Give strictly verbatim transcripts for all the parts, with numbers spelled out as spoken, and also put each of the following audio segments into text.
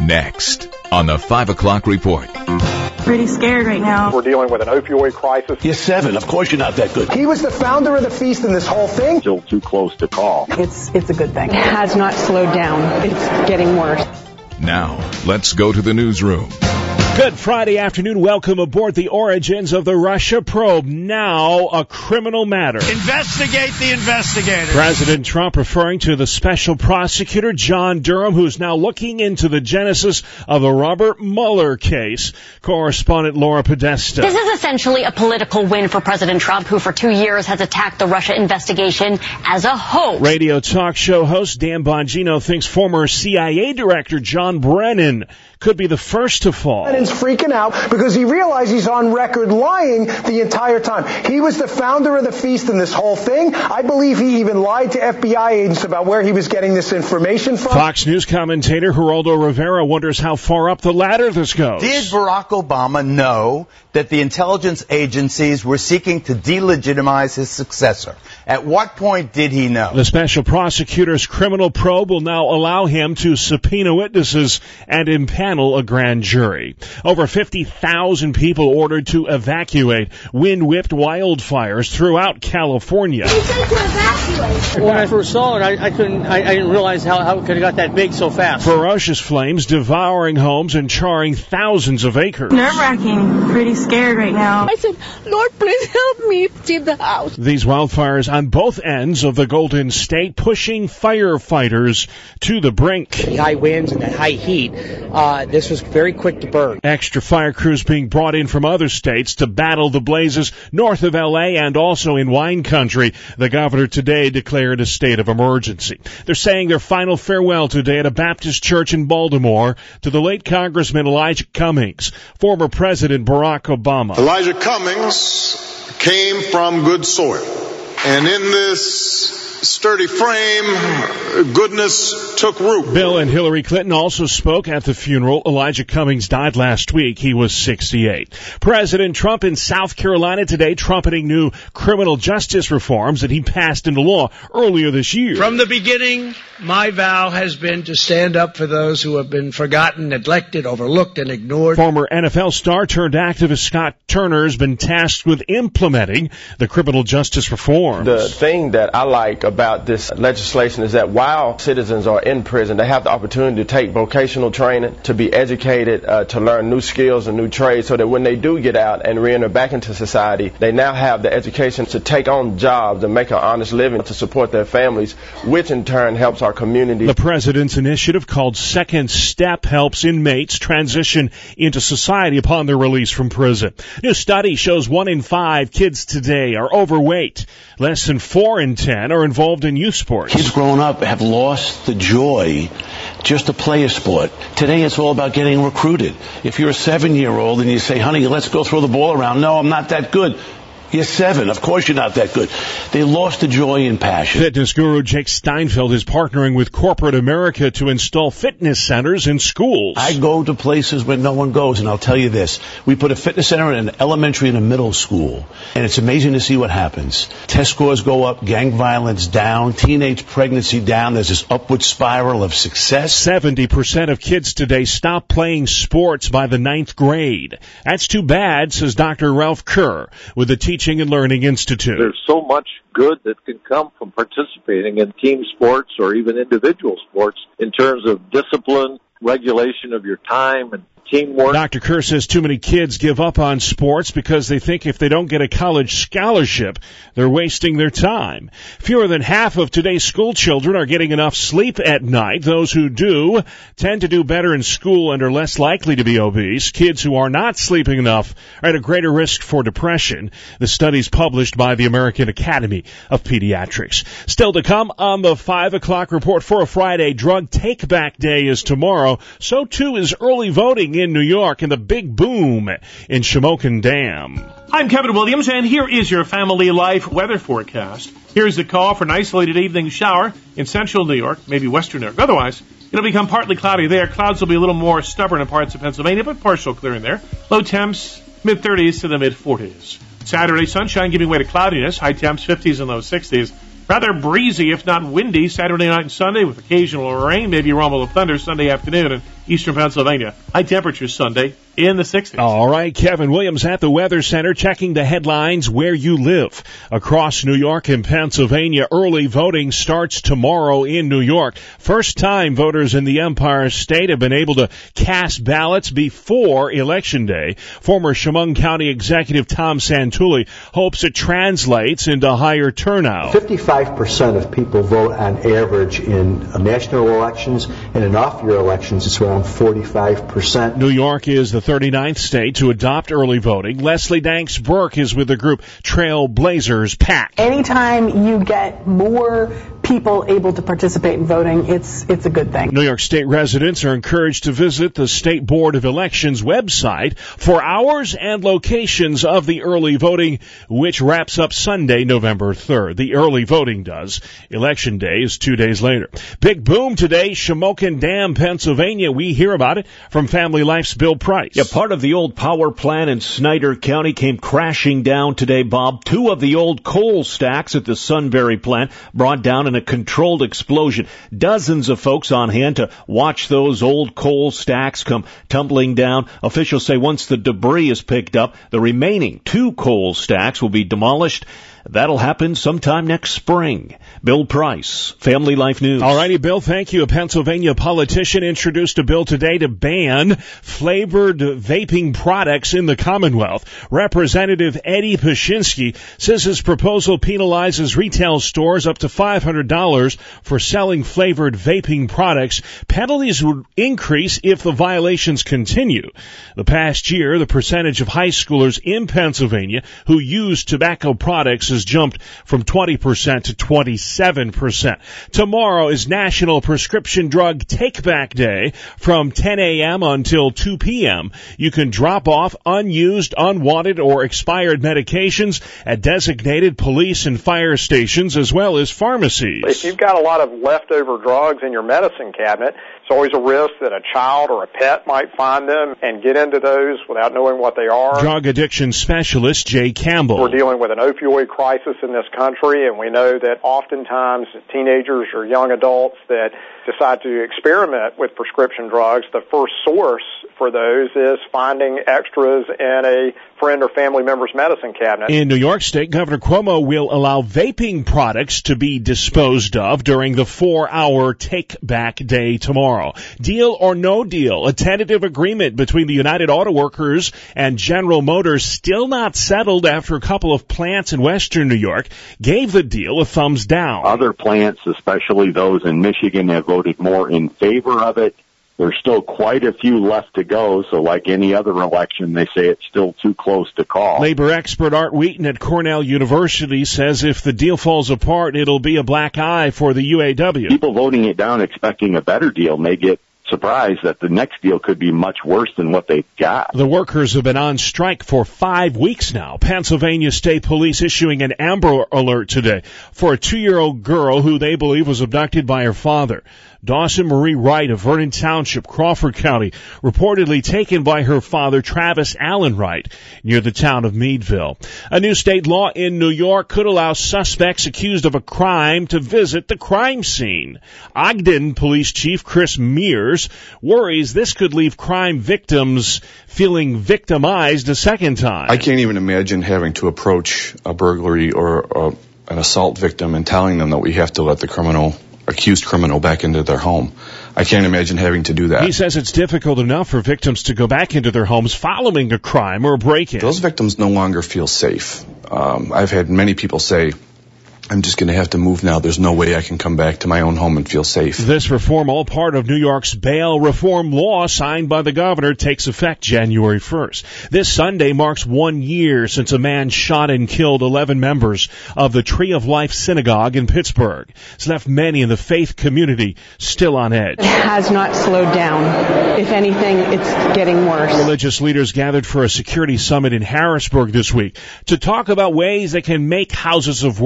Next on the five o'clock report. Pretty scared right now. We're dealing with an opioid crisis. You're seven. Of course you're not that good. He was the founder of the feast in this whole thing. Still too close to call. It's it's a good thing. It has not slowed down. It's getting worse. Now, let's go to the newsroom. Good Friday afternoon. Welcome aboard the origins of the Russia probe. Now a criminal matter. Investigate the investigators. President Trump referring to the special prosecutor, John Durham, who's now looking into the genesis of the Robert Mueller case. Correspondent Laura Podesta. This is essentially a political win for President Trump, who for two years has attacked the Russia investigation as a hoax. Radio talk show host Dan Bongino thinks former C I A director John Brennan could be the first to fall. Brennan's freaking out because he realized he's on record lying the entire time. He was the founder of the feast in this whole thing. I believe he even lied to F B I agents about where he was getting this information from. Fox News commentator Geraldo Rivera wonders how far up the ladder this goes. Did Barack Obama know that the intelligence agencies were seeking to delegitimize his successor? At what point did he know? The special prosecutor's criminal probe will now allow him to subpoena witnesses and impanel a grand jury. Over fifty thousand people ordered to evacuate wind-whipped wildfires throughout California. He said to evacuate. When I first saw it, I, I couldn't. I, I didn't realize how, how it could have got that big so fast. Ferocious flames devouring homes and charring thousands of acres. Nerve-wracking. Pretty scared right now. I said, Lord, please help me save the house. These wildfires on both ends of the Golden State pushing firefighters to the brink. The high winds and that high heat, uh, this was very quick to burn. Extra fire crews being brought in from other states to battle the blazes north of L A and also in wine country. The governor today declared a state of emergency. They're saying their final farewell today at a Baptist church in Baltimore to the late Congressman Elijah Cummings, former President Barack Obama. Elijah Cummings came from good soil. And in this sturdy frame, goodness took root. Bill and Hillary Clinton also spoke at the funeral. Elijah Cummings died last week. He was sixty-eight. President Trump in South Carolina today trumpeting new criminal justice reforms that he passed into law earlier this year. From the beginning, my vow has been to stand up for those who have been forgotten, neglected, overlooked, and ignored. Former N F L star turned activist Scott Turner has been tasked with implementing the criminal justice reforms. The thing that I like about this legislation is that while citizens are in prison, they have the opportunity to take vocational training, to be educated, uh, to learn new skills and new trades, so that when they do get out and reenter back into society, they now have the education to take on jobs and make an honest living to support their families, which in turn helps our community. The president's initiative called Second Step helps inmates transition into society upon their release from prison. New study shows one in five kids today are overweight. Less than four in ten are involved in youth sports. Kids growing up have lost the joy just to play a sport. Today it's all about getting recruited. If you're a seven-year-old and you say, honey, let's go throw the ball around. No, I'm not that good. You're seven. Of course you're not that good. They lost the joy and passion. Fitness guru Jake Steinfeld is partnering with corporate America to install fitness centers in schools. I go to places where no one goes, and I'll tell you this. We put a fitness center in an elementary and a middle school, and it's amazing to see what happens. Test scores go up, gang violence down, teenage pregnancy down. There's this upward spiral of success. seventy percent of kids today stop playing sports by the ninth grade. That's too bad, says Doctor Ralph Kerr with the Teaching and Learning Institute. There's so much good that can come from participating in team sports or even individual sports in terms of discipline, regulation of your time, and teamwork. Doctor Kerr says too many kids give up on sports because they think if they don't get a college scholarship, they're wasting their time. Fewer than half of today's school children are getting enough sleep at night. Those who do tend to do better in school and are less likely to be obese. Kids who are not sleeping enough are at a greater risk for depression. The study's published by the American Academy of Pediatrics. Still to come on the five o'clock report for a Friday. Drug Take-Back Day is tomorrow. So too is early voting in New York and the big boom in Shamokin Dam. I'm Kevin Williams, and here is your Family Life weather forecast. Here's the call for an isolated evening shower in central New York, maybe western New York. Otherwise, it'll become partly cloudy there. Clouds will be a little more stubborn in parts of Pennsylvania, but partial clearing there. Low temps, mid-thirties to the mid-forties. Saturday, sunshine giving way to cloudiness. High temps, fifties and low sixties. Rather breezy, if not windy, Saturday night and Sunday with occasional rain, maybe a rumble of thunder Sunday afternoon, and eastern Pennsylvania. High temperatures Sunday in the sixties. All right, Kevin Williams at the Weather Center checking the headlines where you live. Across New York and Pennsylvania, early voting starts tomorrow in New York. First time voters in the Empire State have been able to cast ballots before Election Day. Former Chemung County Executive Tom Santulli hopes it translates into higher turnout. fifty-five percent of people vote on average in national elections, and in off-year elections it's around forty-five percent. New York is the thirty-ninth state to adopt early voting. Leslie Danks Burke is with the group Trailblazers PAC. Anytime you get more people able to participate in voting, it's it's a good thing. New York State residents are encouraged to visit the State Board of Elections website for hours and locations of the early voting, which wraps up Sunday, November third. The early voting does. Election Day is two days later. Big boom today, Shamokin Dam, Pennsylvania. We hear about it from Family Life's Bill Price. Yeah, part of the old power plant in Snyder County came crashing down today, Bob. Two of the old coal stacks at the Sunbury plant brought down in a controlled explosion. Dozens of folks on hand to watch those old coal stacks come tumbling down. Officials say once the debris is picked up, the remaining two coal stacks will be demolished. That'll happen sometime next spring. Bill Price, Family Life News. All righty, Bill, thank you. A Pennsylvania politician introduced a bill today to ban flavored vaping products in the Commonwealth. Representative Eddie Pashinsky says his proposal penalizes retail stores up to five hundred dollars for selling flavored vaping products. Penalties would increase if the violations continue. The past year, the percentage of high schoolers in Pennsylvania who use tobacco products has jumped from twenty percent to twenty-seven percent. Tomorrow is National Prescription Drug Take-Back Day from ten a.m. until two p.m. You can drop off unused, unwanted, or expired medications at designated police and fire stations as well as pharmacies. If you've got a lot of leftover drugs in your medicine cabinet, it's always a risk that a child or a pet might find them and get into those without knowing what they are. Drug addiction specialist Jay Campbell. We're dealing with an opioid crisis in this country, and we know that oftentimes teenagers or young adults that decide to experiment with prescription drugs, the first source for those is finding extras in a friend or family member's medicine cabinet. In New York State, Governor Cuomo will allow vaping products to be disposed of during the four-hour take-back day tomorrow. Deal or no deal, a tentative agreement between the United Auto Workers and General Motors, still not settled after a couple of plants in western New York gave the deal a thumbs down. Other plants, especially those in Michigan, have voted more in favor of it. There's still quite a few left to go, so like any other election, they say it's still too close to call. Labor expert Art Wheaton at Cornell University says if the deal falls apart, it'll be a black eye for the U A W. People voting it down expecting a better deal may get surprised that the next deal could be much worse than what they've got. The workers have been on strike for five weeks now. Pennsylvania State Police issuing an Amber Alert today for a two-year-old girl who they believe was abducted by her father. Dawson Marie Wright of Vernon Township, Crawford County, reportedly taken by her father, Travis Allen Wright, near the town of Meadville. A new state law in New York could allow suspects accused of a crime to visit the crime scene. Ogden Police Chief Chris Mears worries this could leave crime victims feeling victimized a second time. I can't even imagine having to approach a burglary or uh, an assault victim and telling them that we have to let the criminal accused criminal back into their home. I can't imagine having to do that. He says it's difficult enough for victims to go back into their homes following a crime or a break-in. Those victims no longer feel safe. Um, I've had many people say, I'm just going to have to move now. There's no way I can come back to my own home and feel safe. This reform, all part of New York's bail reform law signed by the governor, takes effect January first. This Sunday marks one year since a man shot and killed eleven members of the Tree of Life Synagogue in Pittsburgh. It's left many in the faith community still on edge. It has not slowed down. If anything, it's getting worse. Religious leaders gathered for a security summit in Harrisburg this week to talk about ways they can make houses of worship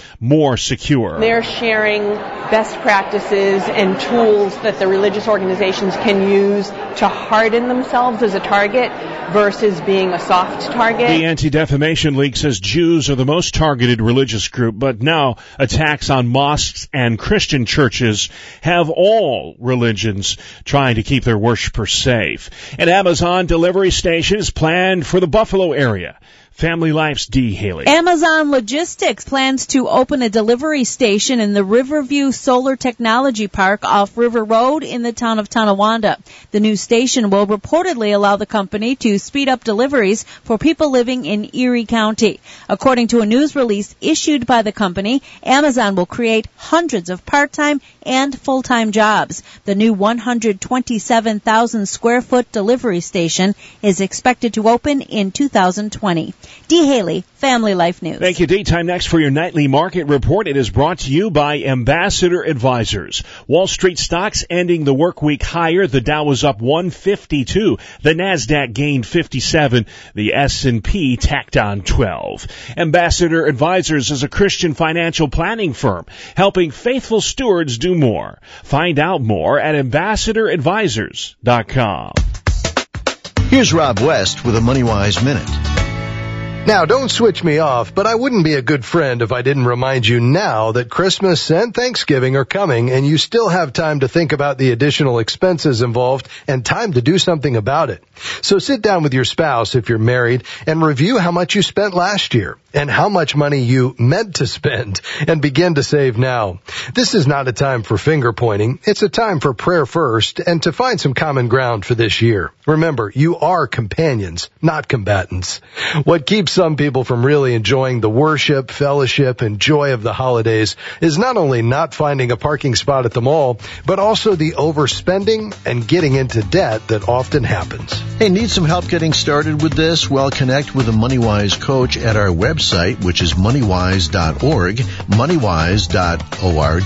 more secure. They're sharing best practices and tools that the religious organizations can use to harden themselves as a target versus being a soft target. The Anti-Defamation League says Jews are the most targeted religious group, but now attacks on mosques and Christian churches have all religions trying to keep their worshipers safe. An Amazon delivery station is planned for the Buffalo area. Family Life's Dee Haley. Amazon Logistics plans to open a delivery station in the Riverview Solar Technology Park off River Road in the town of Tonawanda. The new station will reportedly allow the company to speed up deliveries for people living in Erie County. According to a news release issued by the company, Amazon will create hundreds of part-time and full-time jobs. The new one hundred twenty-seven thousand square foot delivery station is expected to open in two thousand twenty. Dee Haley, Family Life News. Thank you, Dee. Time next for your nightly market report. It is brought to you by Ambassador Advisors. Wall Street stocks ending the work week higher. The Dow was up one fifty-two. The Nasdaq gained fifty-seven. The S and P tacked on twelve. Ambassador Advisors is a Christian financial planning firm helping faithful stewards do more. Find out more at ambassador advisors dot com. Here's Rob West with a MoneyWise Minute. Now, don't switch me off, but I wouldn't be a good friend if I didn't remind you now that Christmas and Thanksgiving are coming and you still have time to think about the additional expenses involved and time to do something about it. So sit down with your spouse if you're married and review how much you spent last year and how much money you meant to spend and begin to save now. This is not a time for finger pointing. It's a time for prayer first and to find some common ground for this year. Remember, you are companions, not combatants. What keeps some people from really enjoying the worship, fellowship, and joy of the holidays is not only not finding a parking spot at the mall, but also the overspending and getting into debt that often happens. Hey, need some help getting started with this? Well, connect with a MoneyWise coach at our website, which is money wise dot org, money wise dot org.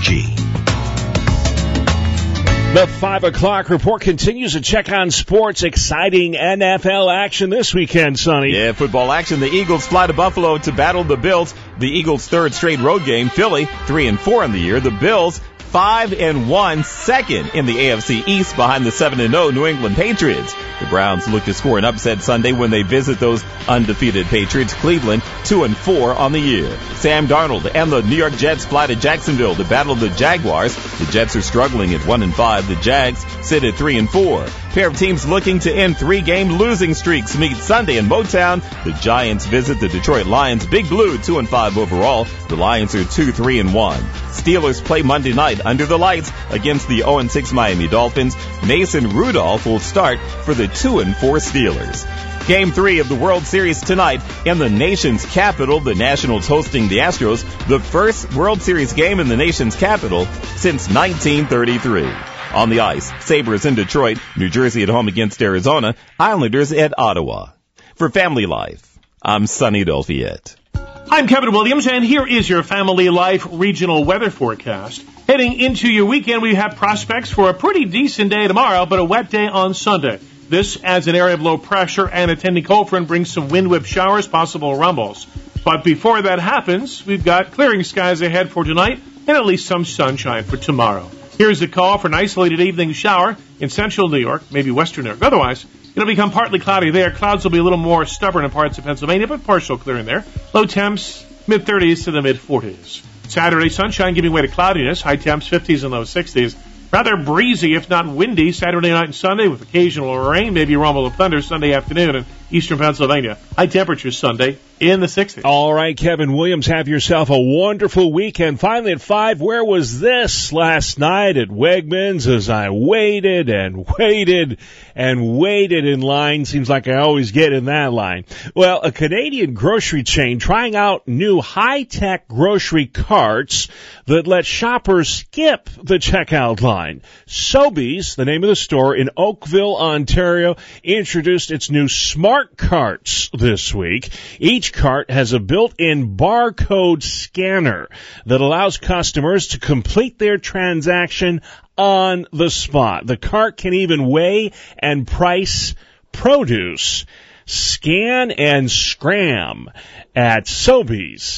The five o'clock report continues to check on sports. Exciting N F L action this weekend, Sonny. Yeah, football action. The Eagles fly to Buffalo to battle the Bills. The Eagles' third straight road game. Philly, three and four in the year. The Bills, five and one, second in the A F C East behind the seven and oh New England Patriots. The Browns look to score an upset Sunday when they visit those undefeated Patriots. Cleveland, two and four on the year. Sam Darnold and the New York Jets fly to Jacksonville to battle the Jaguars. The Jets are struggling at one and five. The Jags sit at three and four. Pair of teams looking to end three-game losing streaks meet Sunday in Motown. The Giants visit the Detroit Lions. Big Blue, two and five overall. The Lions are two, three and one. Steelers play Monday night under the lights against the oh and six Miami Dolphins. Mason Rudolph will start for the two and four Steelers. Game three of the World Series tonight in the nation's capital. The Nationals hosting the Astros, the first World Series game in the nation's capital since nineteen thirty-three. On the ice, Sabres in Detroit, New Jersey at home against Arizona, Islanders at Ottawa. For Family Life, I'm Sonny Dolfiet. I'm Kevin Williams, and here is your Family Life regional weather forecast. Heading into your weekend, we have prospects for a pretty decent day tomorrow, but a wet day on Sunday. This, as an area of low pressure and a tending cold front, brings some wind whip showers, possible rumbles. But before that happens, we've got clearing skies ahead for tonight and at least some sunshine for tomorrow. Here's a call for an isolated evening shower in central New York, maybe western New York. Otherwise, it'll become partly cloudy there. Clouds will be a little more stubborn in parts of Pennsylvania, but partial clearing there. Low temps, mid thirties to the mid forties. Saturday, sunshine giving way to cloudiness. High temps, fifties and low sixties. Rather breezy, if not windy, Saturday night and Sunday with occasional rain, maybe a rumble of thunder Sunday afternoon in eastern Pennsylvania. High temperatures Sunday in the sixties. All right, Kevin Williams, have yourself a wonderful weekend. Finally at five, where was this last night at Wegmans as I waited and waited and waited in line? Seems like I always get in that line. Well, a Canadian grocery chain trying out new high-tech grocery carts that let shoppers skip the checkout line. Sobeys, the name of the store in Oakville, Ontario, introduced its new smart carts this week. Each cart has a built-in barcode scanner that allows customers to complete their transaction on the spot. The cart can even weigh and price produce. Scan and scram at Sobeys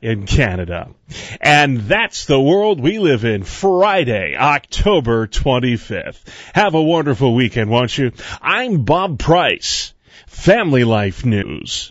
in Canada. And that's the world we live in, Friday, October twenty-fifth. Have a wonderful weekend, won't you? I'm Bob Price, Family Life News.